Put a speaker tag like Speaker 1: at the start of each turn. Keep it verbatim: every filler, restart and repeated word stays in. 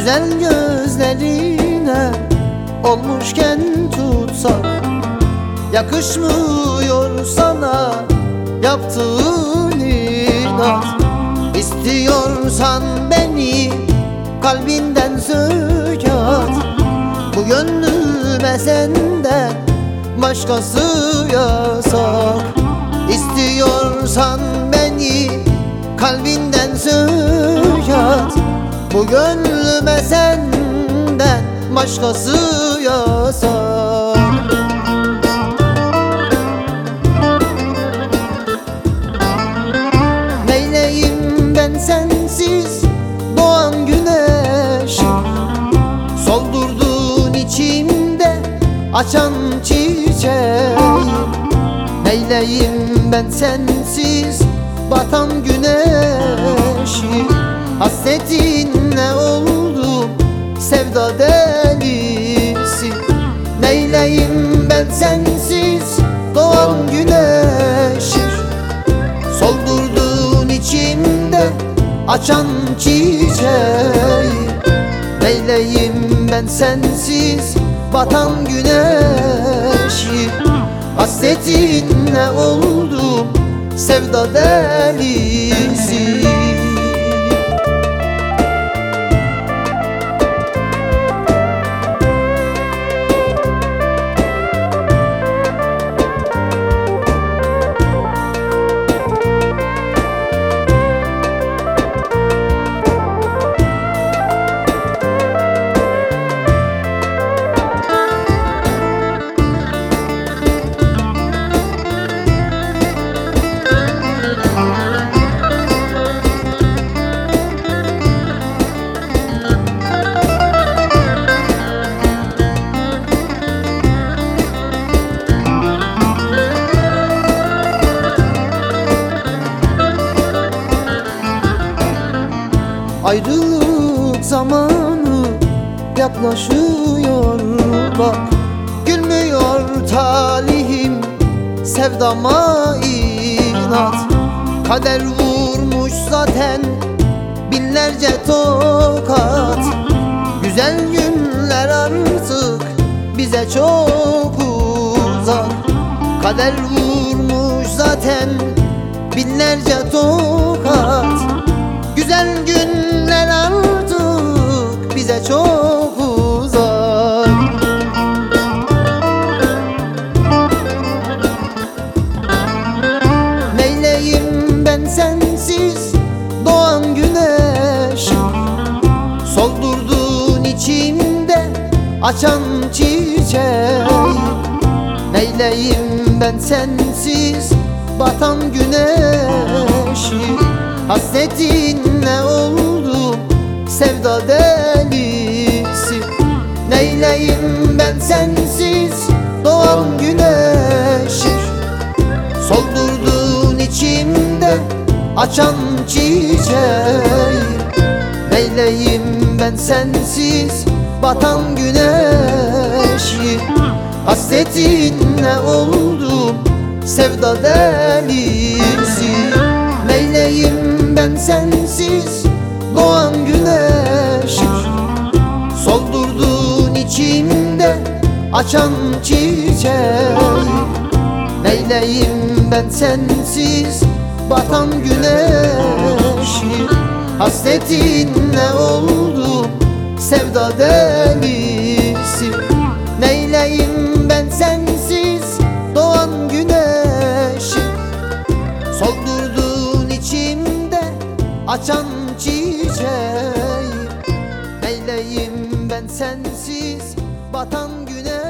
Speaker 1: güzel gözlerine olmuşken tutsak, yakışmıyor sana yaptığın inat. İstiyorsan beni kalbinden sök at, bu gönlüme senden başkası yasak. İstiyorsan beni kalbinden sök at, bu gönlüme senden başkası yasak. Neyleyim ben sensiz doğan güneşi, soldurdun içimde açan çiçeği. Neyleyim ben sensiz batan güneşi, hasretinle oldum sevda delisi. Neyleyim ben sensiz doğan güneşi, soldurdun içimde açan çiçeği. Neyleyim ben sensiz batan güneşi, hasretinle oldum sevda delisi. Ayrılık zamanı yaklaşıyor bak, gülmüyor talihim sevdama inat. Kader vurmuş zaten binlerce tokat, güzel günler artık bize çok uzak. Kader vurmuş zaten binlerce tokat, güzel günler artık bize çok uzak. Neyleyim ben sensiz doğan güneş, soldurdun içimde açan çiçeği. Neyleyim ben sensiz batan güneşi, hasretinle oldum sevda delisi. Neyleyim ben sensiz doğan güneşi, soldurdun içimde açan çiçeği. Neyleyim ben sensiz batan güneşi, hasretinle oldum sevda delisi. Neyleyim ben sensiz doğan güneşi, soldurdun içimde açan çiçeği. Neyleyim ben sensiz batan güneşi, hasretinle oldum sevda delisi. Neyleyim ben sensiz doğan güneşi, soldurdun içimde açan çiçeği. Neyleyim ben sensiz batan güneşi,